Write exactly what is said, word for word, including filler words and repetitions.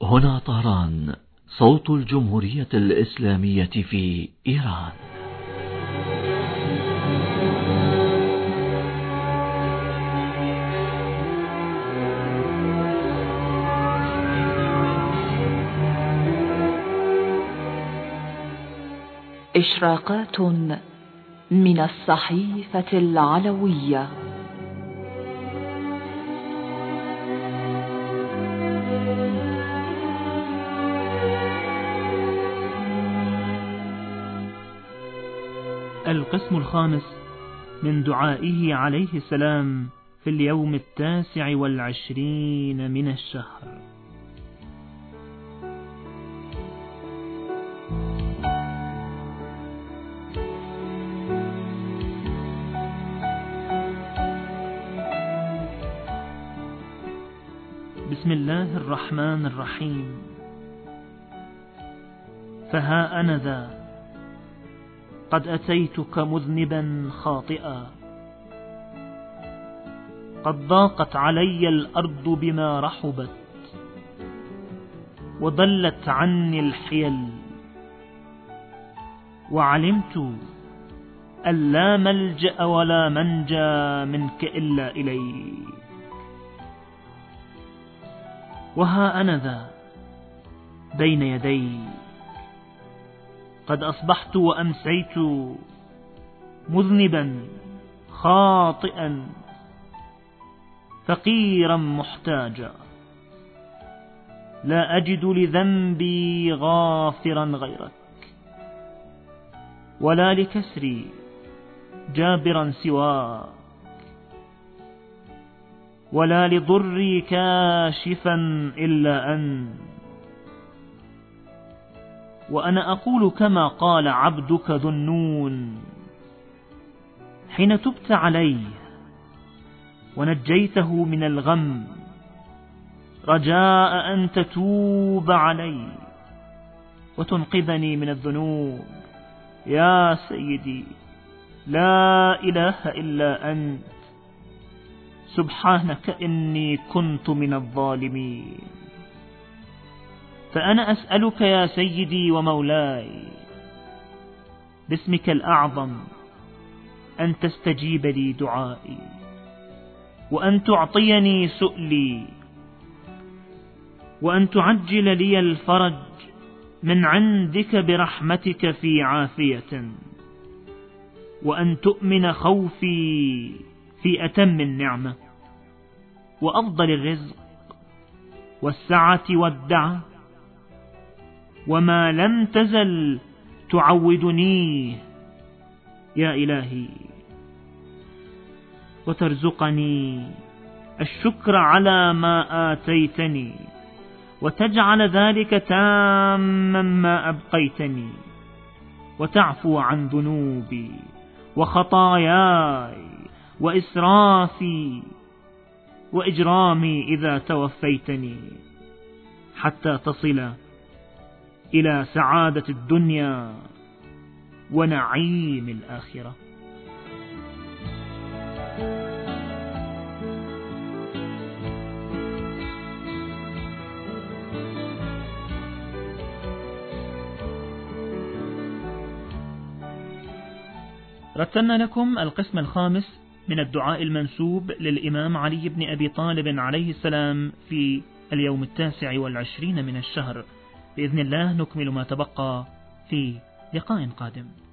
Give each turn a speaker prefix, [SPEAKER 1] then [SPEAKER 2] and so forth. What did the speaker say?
[SPEAKER 1] هنا طهران، صوت الجمهورية الإسلامية في إيران.
[SPEAKER 2] إشراقات من الصحيفة العلوية.
[SPEAKER 3] القسم الخامس من دعائه عليه السلام في اليوم التاسع والعشرين من الشهر. بسم الله الرحمن الرحيم. فها أنا ذا قد أتيتك مذنبا خاطئا، قد ضاقت علي الأرض بما رحبت، وضلت عني الحيل، وعلمت أن لا ملجأ ولا منجى منك إلا إليك. وها أنا ذا بين يديك قد أصبحت وأمسيت مذنبا خاطئا فقيرا محتاجا، لا أجد لذنبي غافرا غيرك، ولا لكسري جابرا سواك، ولا لضري كاشفا إلا أنت. وأنا أقول كما قال عبدك ذو النون حين تبت عليه ونجيته من الغم، رجاء أن تتوب علي وتنقذني من الذنوب. يا سيدي، لا إله إلا أنت، سبحانك إني كنت من الظالمين. فأنا أسألك يا سيدي ومولاي باسمك الأعظم أن تستجيب لي دعائي، وأن تعطيني سؤلي، وأن تعجل لي الفرج من عندك برحمتك في عافية، وأن تؤمن خوفي في أتم النعمة وأفضل الرزق والسعة والدعة، وما لم تزل تعودنيه يا إلهي، وترزقني الشكر على ما آتيتني، وتجعل ذلك تاما ما أبقيتني، وتعفو عن ذنوبي وخطاياي وإسرافي وإجرامي إذا توفيتني، حتى تصل إلى سعادة الدنيا ونعيم الآخرة. رتلنا لكم القسم الخامس من الدعاء المنسوب للإمام علي بن أبي طالب عليه السلام في اليوم التاسع والعشرين من الشهر. بإذن الله نكمل ما تبقى في لقاء قادم.